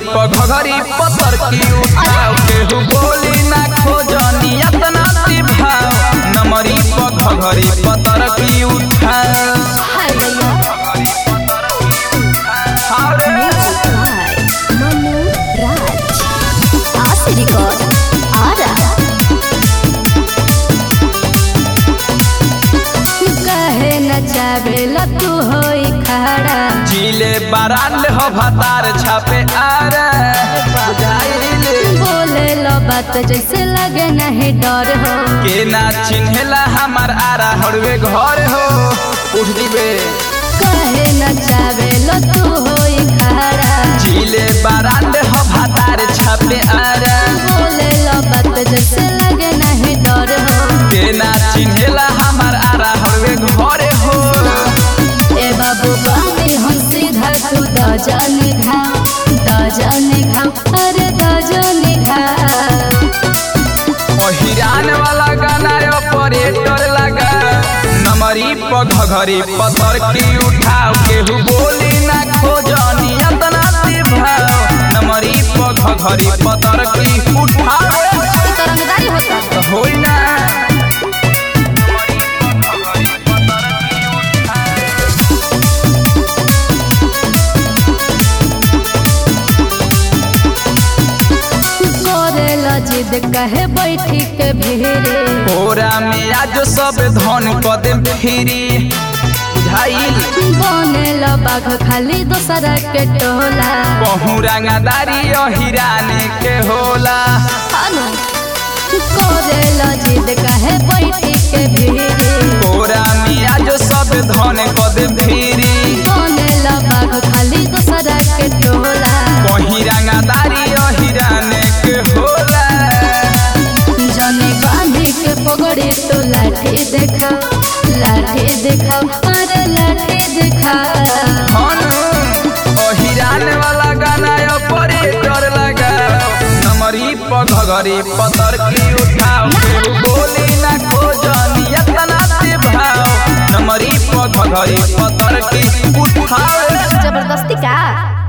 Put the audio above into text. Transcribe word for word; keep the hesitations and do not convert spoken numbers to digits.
पघरी पतर की उठाओ केहू बोली ना खोजनी अतना ती भाव नमरी पघरी पतर की उठाओ जावेला तू होई खड़ा जिले बारांड हो भतार छापे आरा बोले लो बात जैसे लगे नहीं डर हो के ना चिन्हला हमार आरा हड़वे घर हो उठ दिबे कहे न जावेला तू होई खड़ा जिले बारांड हो भतार छापे आरा बोले लो बात जैसे लगे नहीं डर हो के ना चिन्हला हमार आरा हड़वे घर हो ए बाबू बानी हम सीधा तू दजन घाव दजन घाव अरे दजन घाव हिरान वाला गाना ऑपरेटर लगा नमरी पघरी पतर की उठाओ केहू बोली ना खोजनी अतना ती भाव नमरी पघरी पतर की उठाओ तरंगदारी होता होई ना जिद कहे बैठी के भेरे कोरा में आज सब धन कदम फिरी बुझाइल बनेल बाघ खाली दोसरा के टोला कहूँ रंगदारी हिराने के होला कोरेल जिद कहे बैठी के भेरे कोरा में आज सब धन कदम फिरी बनेल बाघ खाली दोसरा के टोला कहीं रंगदारी हिराने के होला जने बांधी के पगड़ी तो लाठी देखा लाठी देखा अरे लाठी देखा हिरान वाला गाना ऑपरेटर लगा नमरी पघरी पतर की उठाओ केहू बोली ना खोजनी अतना ती भाव नमरी पघरी पतर की उठाओ जबरदस्ती का।